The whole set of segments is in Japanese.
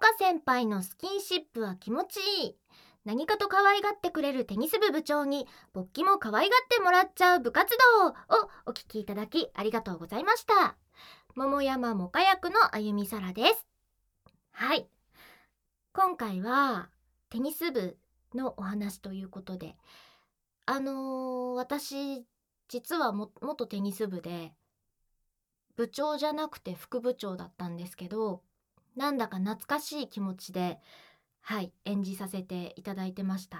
か先輩のスキンシップは気持ちいい。何かと可愛がってくれるテニス部部長に勃起も可愛がってもらっちゃう部活動をお聞きいただきありがとうございました。桃山モカ役のあゆみさらです。はい、今回はテニス部のお話ということで、私実は元テニス部で部長じゃなくて副部長だったんですけど、なんだか懐かしい気持ちで、はい、演じさせていただいてました。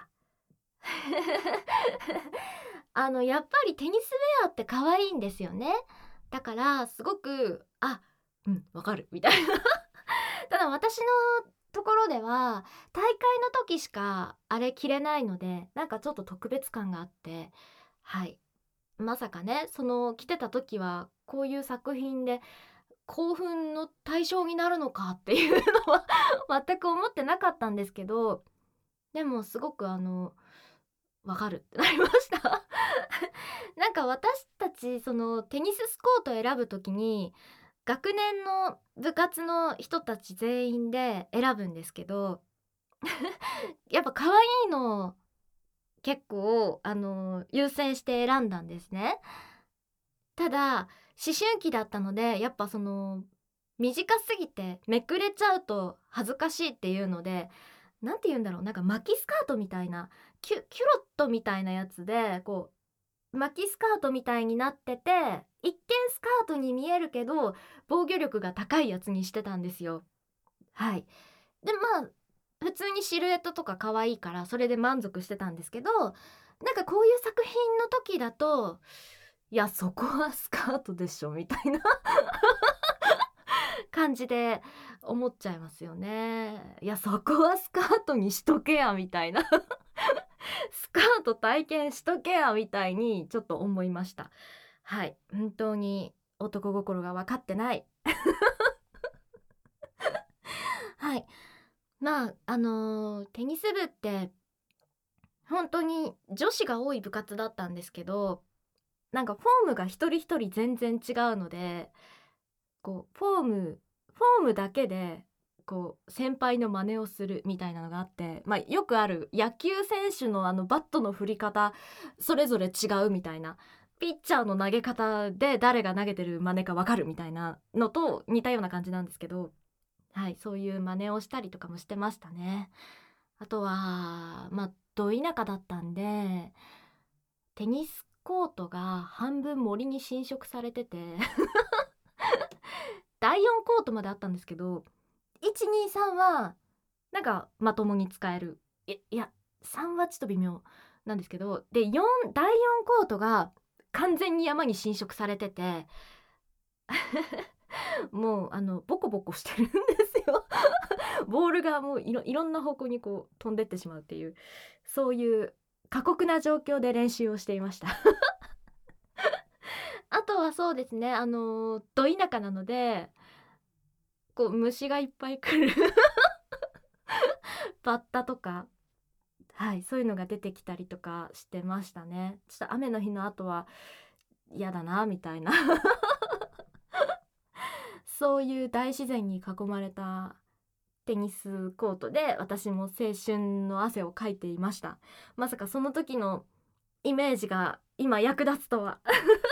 やっぱりテニスウェアって可愛いんですよね。だからすごくわかるみたいな。ただ私のところでは大会の時しかあれ着れないので、なんかちょっと特別感があって、はい、まさかね、その着てた時はこういう作品で興奮の対象になるのかっていうのは全く思ってなかったんですけど、でもすごくわかるってなりました。なんか私たちそのテニススコートを選ぶときに学年の部活の人たち全員で選ぶんですけど、やっぱ可愛いの結構優先して選んだんですね。ただ思春期だったので、やっぱその短すぎてめくれちゃうと恥ずかしいっていうので、なんて言うんだろう、なんか巻きスカートみたいなキュロットみたいなやつでこう巻きスカートみたいになってて、一見スカートに見えるけど防御力が高いやつにしてたんですよ。はい。で普通にシルエットとか可愛いからそれで満足してたんですけど、なんかこういう作品の時だと、いやそこはスカートでしょみたいな感じで思っちゃいますよね。いやそこはスカートにしとけやみたいなスカート体験しとけやみたいにちょっと思いました。はい、本当に男心が分かってない。はい、テニス部って本当に女子が多い部活だったんですけど、なんかフォームが一人一人全然違うので、こうフォームだけでこう先輩の真似をするみたいなのがあって、よくある野球選手のバットの振り方それぞれ違うみたいな、ピッチャーの投げ方で誰が投げてる真似か分かるみたいなのと似たような感じなんですけど、はい、そういう真似をしたりとかもしてましたね。あとはど田舎だったんで、テニスコートが半分森に侵食されてて第4コートまであったんですけど、123はなんかまともに使える、いや3はちょっと微妙なんですけど、で第4コートが完全に山に侵食されててもうボコボコしてるんですよ。ボールがもういろんな方向にこう飛んでってしまうっていう、そういう過酷な状況で練習をしていました。あとはそうですね、ど田舎なのでこう虫がいっぱい来るバッタとか、はい、そういうのが出てきたりとかしてましたね。ちょっと雨の日の後は嫌だなみたいなそういう大自然に囲まれたテニスコートで私も青春の汗をかいていました。まさかその時のイメージが今役立つとは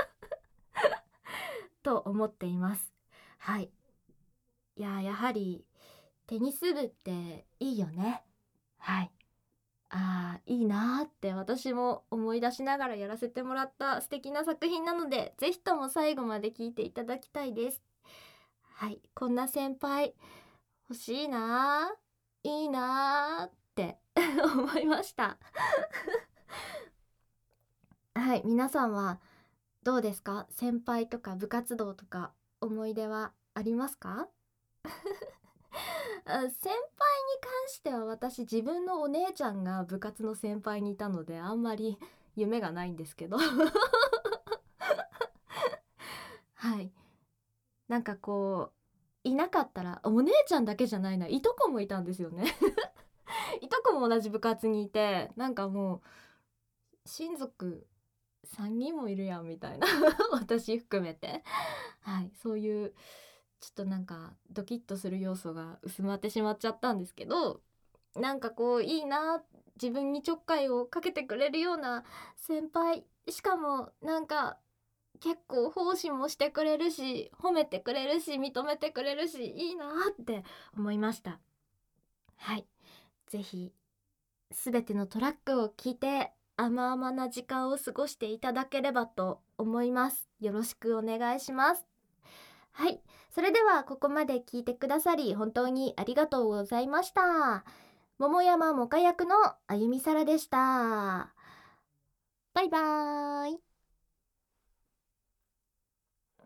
と思っています。はい、やはりテニス部っていいよね。はい、いいなーって私も思い出しながらやらせてもらった素敵な作品なので、ぜひとも最後まで聞いていただきたいです。はい、こんな先輩欲しいなー、いいなーって思いましたはい、皆さんはどうですか？先輩とか部活動とか思い出はありますか？先輩に関しては私自分のお姉ちゃんが部活の先輩にいたのであんまり夢がないんですけどはい、なんかこういなかったら、お姉ちゃんだけじゃないな、いとこもいたんですよねいとこも同じ部活にいて、なんかもう親族3人もいるやんみたいな私含めて、はい、そういうちょっとなんかドキッとする要素が薄まってしまっちゃったんですけど、なんかこういいな、自分にちょっかいをかけてくれるような先輩、しかもなんか結構奉仕もしてくれるし、褒めてくれるし、認めてくれるし、いいなって思いました。はい、ぜひ全てのトラックを聞いて甘々な時間を過ごしていただければと思います。よろしくお願いします。はい、それではここまで聞いてくださり本当にありがとうございました。桃山もか役のあゆみさらでした。バイバーイ。